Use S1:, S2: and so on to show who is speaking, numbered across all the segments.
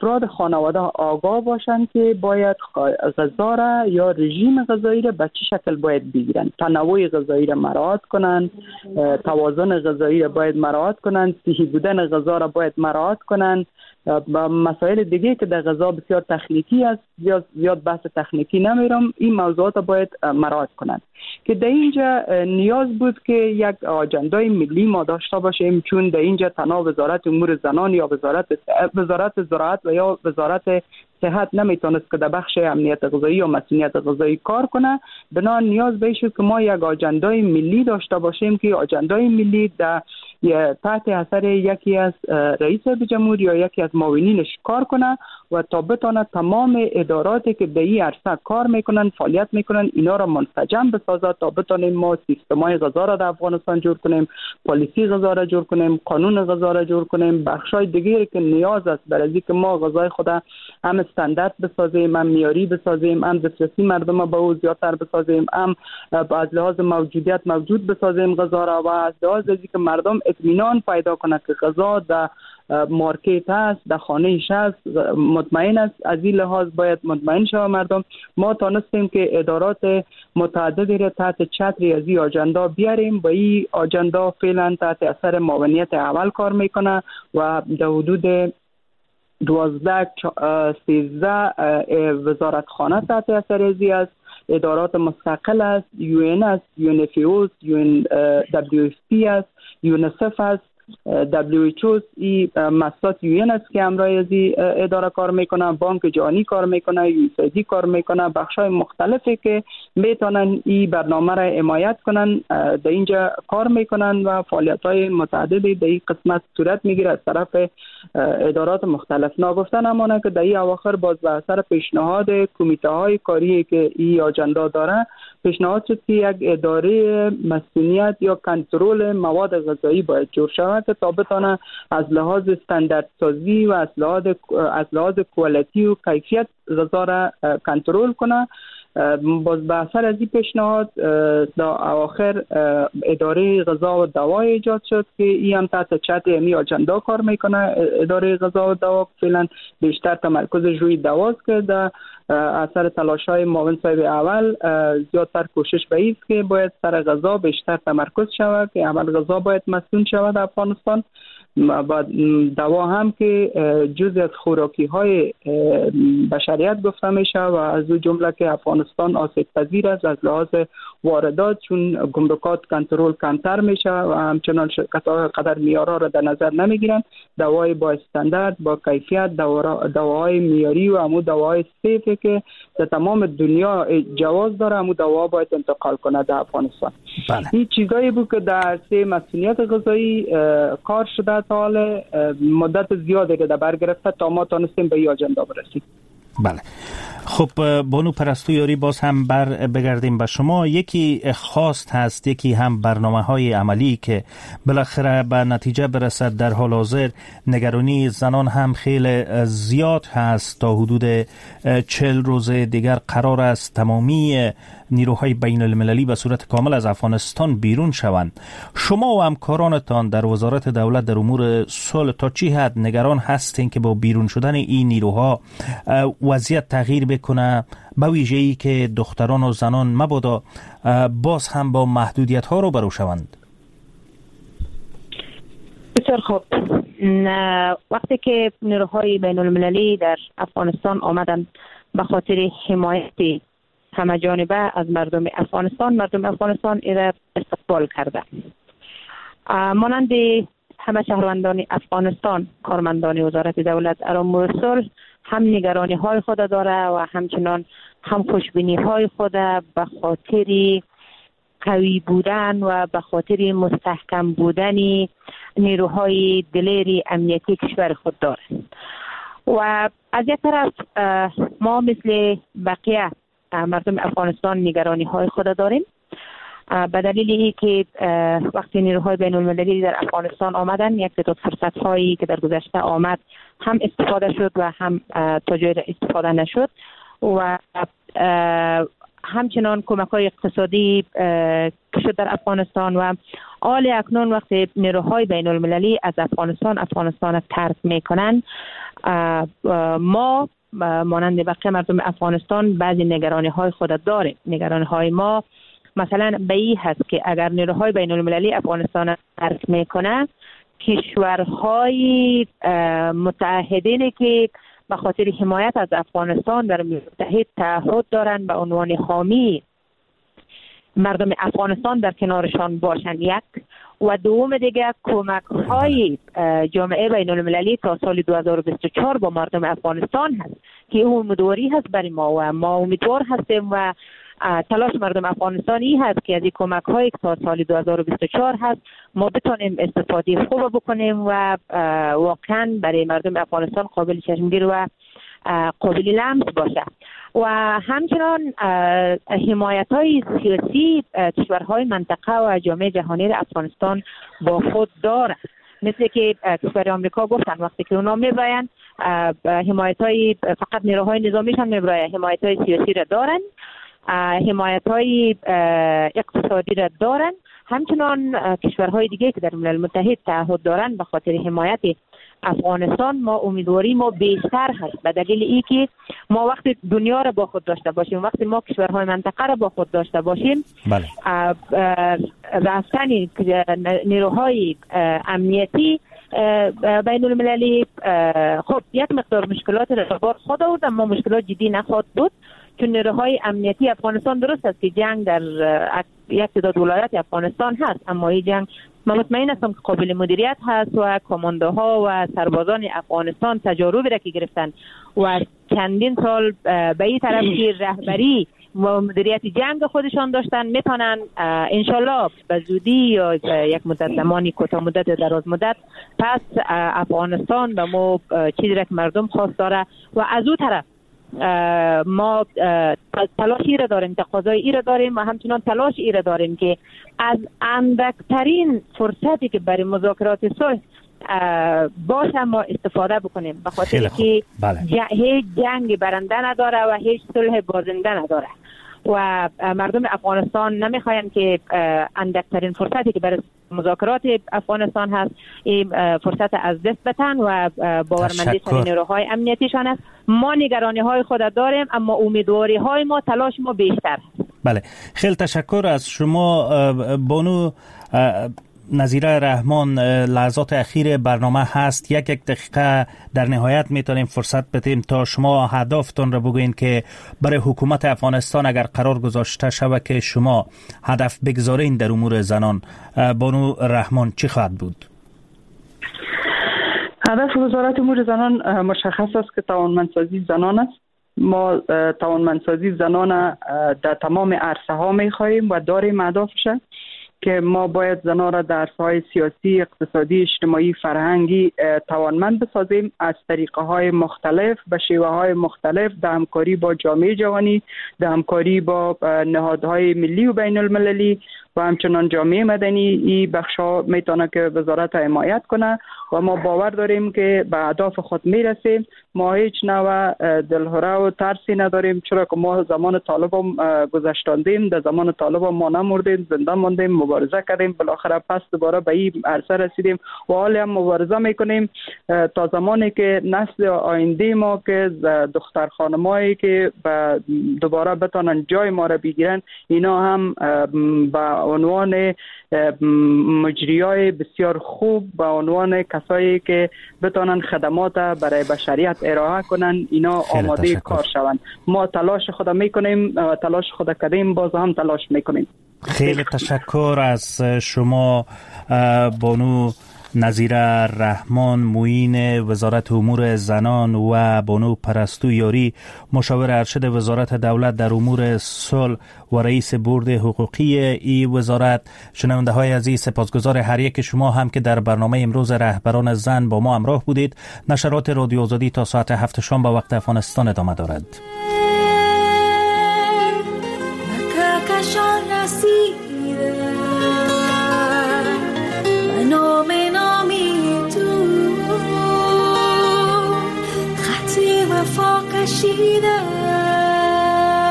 S1: افراد خانواده آگاه باشند که باید غذا را یا رژیم غذایی را به چه شکل باید بگیرن، تنوع غذایی را مراعات کنند، توازن غذایی را باید مراعات کنند، صحی بودن غذا را باید مراعات کنند. مسائل دیگه که در غذا بسیار تخنیکی است، زیاد بحث تخنیکی نمیرم، این موضوعات باید مراعات کنند. که در اینجا نیاز بود که یک آجندای ملی ما داشته باشیم، چون در اینجا تنها وزارت امور زنان یا وزارت زراعت و یا وزارت صحت نمیتونست که در بخش امنیت غذایی یا مسئولیت غذایی کار کنه. بنابراین نیاز به شد که ما یک آجندای ملی داشته باشیم که آجندای ملی در تحت اثر یکی از رئیس جمهور یا یکی از معاونینش کار کنه و تا بتونه تمام اداراتی که در این عرصه کار میکنن فعالیت میکنن اینا را منسجم بسازه تا بتونیم ما سیستمای غذا را در افغانستان جور کنیم، پالیسی غذا را جور کنیم، قانون غذا را جور کنیم، بخشای دیگری که نیاز است برای اینکه ما غذای خود هم استاندارد بسازیم، هم معیاری بسازیم، هم دسترسی مردم به او زیادتر بسازیم، هم از لحاظ موجودیت موجود بسازیم غذا را و از لحاظ اینکه مردم اطمینان پیدا کنه که غذا در مارکت است، در خانه‌اش است، مطمئن است. از این لحاظ باید مطمئن شود مردم. ما تانستیم که ادارات متعددی را تحت چتری از این آجندا بیاریم. با این آجندا فعلا تحت اثر معاونیت اول کار میکنه و در حدود 12-13 وزارتخانه تحت اثر ازی است، ادارات مستقل است، UN است، UNFO است، WFP است، یونیسف است، WHO ای مسئولات UN است که همراه ازی اداره کار میکنه، بانک جهانی کار میکنه، USAID کار میکنه، بخشای مختلفی که میتونن این برنامه را حمایت کنن در اینجا کار میکنن و فعالیت‌های متعددی در این قسمت صورت میگیره از طرف ادارات مختلف. ناگفتن امانه که در این اواخر باز به اثر پیشنهاد کمیته های کاری که این آجندا داره پیشنهاد شد که یک اداره مسئولیت یا کنترل مواد غذایی باید جور شود که تا بتونه از لحاظ استاندارد سازی و از لحاظ کوالیتی و کیفیت غذا را کنترل کنه. باز به اثر از این پیشنهاد در اواخر اداره غذا و دوا ایجاد شد که این هم تحت چتر امی آجندا کار میکنه. اداره غذا و دوا فعلا بیشتر تمرکز روی دواست که در اثر تلاش‌های معاون صاحب اول زیادتر کوشش به این است که باید سر غذا بیشتر تمرکز شود که اول غذا باید مسئول شود در افغانستان و دوا هم که جزء از خوراکی های بشریت گفته میشه و از اون جمله که افغانستان آسیب پذیر است از لحاظ واردات چون گمرکات کنترل کمتر میشه و همچنان شرکت‌ها قدر معیارها را در نظر نمیگیرن. دوای با استاندارد با کیفیت دواهای معیاری و همون دواهای سیفی که در تمام دنیا جواز داره همون دوا باید انتقال کنه در افغانستان.
S2: بله.
S1: این چیزایی بود که در عرصه مسئولیت غذایی کار شده تا حال مدت زیادی که در بر گرفته تا ما تونستیم به این آجندا برسیم.
S2: بله. خب بانو پرستو یاری باز هم بگردیم به شما. یکی خواست هست، یکی هم برنامه‌های عملی که بالاخره به نتیجه برسد. در حال حاضر نگرانی زنان هم خیلی زیاد هست. تا حدود 40 روز دیگر قرار است تمامی نیروهای بین المللی به صورت کامل از افغانستان بیرون شوند. شما و همکارانتان در وزارت دولت در امور صلح تا چی حد نگران هستین که با بیرون شدن این نیروها وضعیت تغییر بکنه، به ویژه‌ای که دختران و زنان مبادا باز هم با محدودیت ها رو برو شوند؟
S3: بسیار خوب. وقتی که نیروهای بین المللی در افغانستان آمدن به خاطر حمایت همه جانبه از مردم افغانستان ایره استقبال کرده. مانند همه شهروندان افغانستان، کارمندان وزارت دولت امور صلح هم نگرانی های خود داره و همچنان هم خوشبینی های خود به خاطر قوی بودن و به خاطر مستحکم بودن نیروهای دلیر امنیتی کشور خود داره. و از یک طرف ما مثل بقیه مردم افغانستان نگرانی های خود داریم به دلیل ای که وقتی نیروهای بین المللی در افغانستان آمدن یک تعداد فرصت هایی که در گذشته آمد هم استفاده شد و هم تا جای استفاده نشد و همچنان کمک های اقتصادی که شد در افغانستان و حال اکنون وقتی نیروهای بین المللی از افغانستان ترک میکنن، ما مانند بقیه مردم افغانستان بعضی نگرانی های خود داریم. نگرانی های ما مثلا به این هست که اگر نیروهای بین المللی افغانستان ترک میکنه، کشورهای متحدینی که به خاطر حمایت از افغانستان در متحد تعهد دارند به عنوان حامی مردم افغانستان در کنارشان باشند، یک. و دوم دیگه کمک های جامعه بین المللی تا سال 2024 با مردم افغانستان هست که اون امیدواری هست برای ما و ما امیدوار هستیم و تلاش مردم افغانستانی هست که از این کمک هایی که تا سال 2024 هست ما بتونیم استفاده خوب بکنیم و واقعا برای مردم افغانستان قابل چشمگیر و قابل لمس باشه. و همچنان حمایت های سیاسی کشورهای منطقه و جامعه جهانی را افغانستان با خود داره، مثل که کشور آمریکا گفتن وقتی که اونا میباین حمایت های فقط نیروهای نظامیشان میباید، حمایت های سیاسی را دارن، حمایت های اقتصادی را دارن. همچنان کشورهای دیگه که در ملل متحد تعهد دارن به خاطر حمایت افغانستان ما امیدواری ما بیشتر هست، به دلیل ای که ما وقتی دنیا را با خود داشته باشیم، وقتی ما کشورهای منطقه را با خود داشته باشیم،
S2: بله.
S3: رفتن نیروهای امنیتی بین المللی خب یک مقدار مشکلات را بار خود آورد، اما مشکلات جدی نخواهد بود، چون نیروهای امنیتی افغانستان درست است که جنگ در یک تعداد ولایات افغانستان هست، اما این جنگ من مطمئن هستم که قابل مدیریت هست و کماندوها و سربازان افغانستان تجاربی را که گرفتن و چندین سال به این طرف که رهبری و مدیریت جنگ خودشان داشتن، میتونن انشالله به زودی یا یک مدت زمانی کوتاه مدت دراز مدت پس افغانستان به ما چیزی را که مردم خواست داره و از اون طرف ما تلاشی را داریم، تقاضای ای را داریم و همچنان تلاش ای را داریم که از اندکترین فرصتی که برای مذاکرات صلح باشه ما استفاده بکنیم، به خاطر که هیچ جنگ برنده نداره و هیچ صلح بازنده نداره و مردم افغانستان نمیخواین که اندکترین فرصتی که برای مذاکرات افغانستان هست این فرصت از دست بدن و باورمندی سر نیروهای امنیتیشان است. ما نگرانی های خود داریم اما امیدواری های ما، تلاش ما بیشتر است.
S2: بله، خیلی تشکر از شما بانو نظیره رحمان. لحظات اخیر برنامه هست، یک دقیقه در نهایت میتونیم فرصت بدیم تا شما هدفتون را بگوین که برای حکومت افغانستان اگر قرار گذاشته شود که شما هدف بگذارین در امور زنان، بانو رحمان چی خواهد بود؟
S1: هدف وزارت امور زنان مشخص است که توانمندسازی زنان است. ما توانمندسازی زنان در تمام عرصه ها میخواهیم و داریم اهدافش که ما باید زنان را در عرصه‌های سیاسی، اقتصادی، اجتماعی، فرهنگی توانمند بسازیم از طریقه های مختلف، به شیوه های مختلف، در همکاری با جامعه جهانی، در همکاری با نهادهای ملی و بین المللی و همچنان جامعه مدنی. این بخشا میتونه که وزارت حمایت کنه و ما باور داریم که به اهداف خود میرسیم. ما هیچ نوع دلهره و ترسی نداریم، چرا که ما زمان طالب هم گذشتاندیم، در زمان طالب هم ما نمردیم، زنده ماندیم، مبارزه کردیم، بالاخره پس دوباره به این عرصه رسیدیم و حالی هم مبارزه میکنیم تا زمانی که نسل آینده ما که دختر خانمایی که دوباره بتونن جای ما را بگیرن، اینا هم به عنوان مجریای بسیار خوب، به عنوان کسایی که بتونن خدمات برای بشریت ارائه کنن، اینا آماده کار شوند. ما تلاش خود میکنیم، تلاش خود کردیم، باز هم تلاش میکنیم.
S2: خیلی تشکر از شما بانو نظیره رحمان، معین وزارت امور زنان و بانو پرستو یاری، مشاور ارشد وزارت دولت در امور صلح و رئیس بورد حقوقی ای وزارت. شنونده های عزیز، سپاسگزار هر یک شما هم که در برنامه امروز رهبران زن با ما همراه بودید. نشرات رادیو آزادی تا ساعت 7 شام به وقت افغانستان ادامه دارد.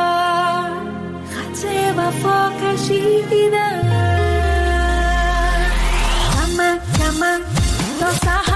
S4: خط وفا کشیدم من تا